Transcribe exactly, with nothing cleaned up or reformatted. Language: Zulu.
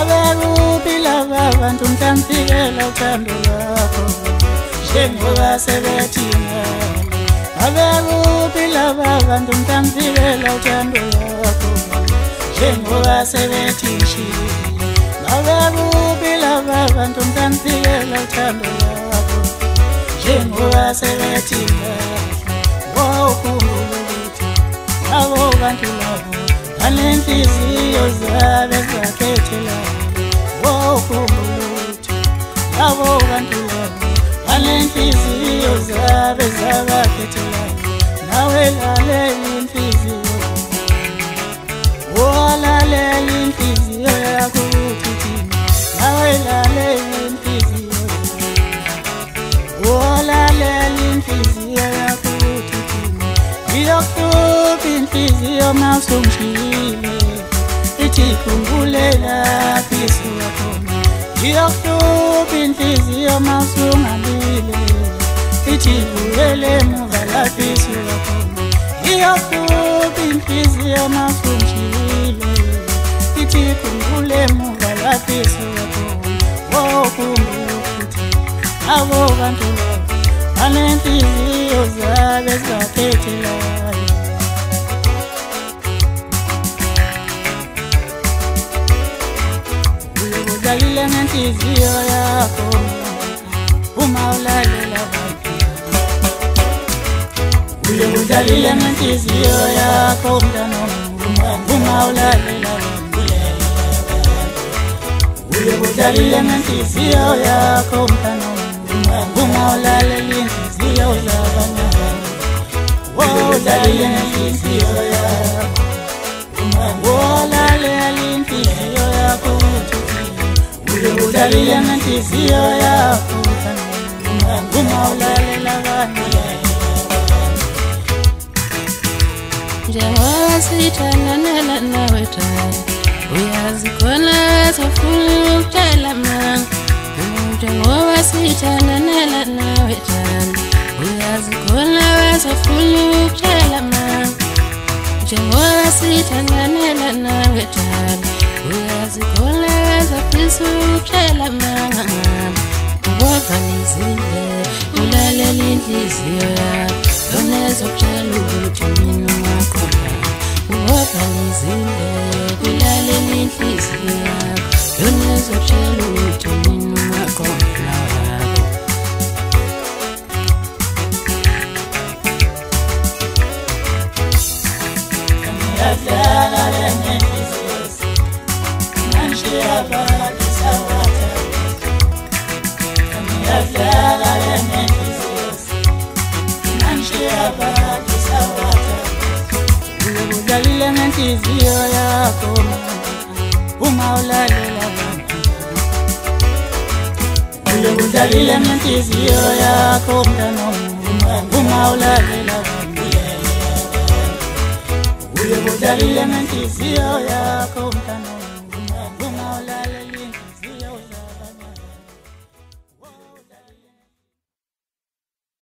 abekuphi laba bantu mhlamfikela uthando lwakho njengoba sebethina abekuphi laba bantu mhlamfikela uthando lwakho njengoba sebethishile abekuphi laba bantu mhlamfikela uthando lwakho njengoba sebethina wawukhumbula ukuthi abo bantu labo banenhliziyo zabe zakhethelayo wawukhumbula ukuthi abo bantu labo banenhliziyo zabe zabakhethelayo nawe lalela inhliziyo walalela inhliziyo yakho ukuthi nawe lalela inhliziyo walalela inhliziyo yakho ukuthi iyokuhlupha inhliziyo masungishile ithi khumbulela phisuka khona iyokuhlupha inhliziyo masungalile ithi buyele emuva lapho isuka khona iyokuhlupha inhliziyo masungishile ithi khumbule emuva lapho isuka khona wokhumbula ukuthi abo bantu labo banenhliziyo zabe zakhethelayo uyokudlalile ngenhliziyo yakho uma ulalela abantu uyokudlalile ngenhliziyo yakho mntwana uma ulalela abantu uyokudlalile ngenhliziyo yakho mntwana uma ulalela inhliziyo zabanye wodlalile ngenhliziyo yakho wolalela inhliziyo yakho uyokudlalile ngenhliziyo yakho uma ulalela abanye njengoba sithandana nawe thando uyazi khona safuna ukutshela manga njengoba sithandana nawe thando uyazi khona safuna ukutshela manga njengoba sithandana nawe thando uyazi khona safisa ukutshela manga ubovalizile ulalela inhliziyo yakho yona ezokutshela ukuthi mina wakhona ubovalizile ulalela inhliziyo yakho yona ezokutshela ukuthi mina wakhona ngiyadlala ngenhliziyo manje abantu sawatha ngiyadlala ngenhliziyo manje abantu sawatha uyokudlalile ngenhliziyo yakho uma ulalela abantu uyokudlalile ngenhliziyo yakho mntwana uma ulalela abantu uyokudlalile ngenhliziyo yakho mntwana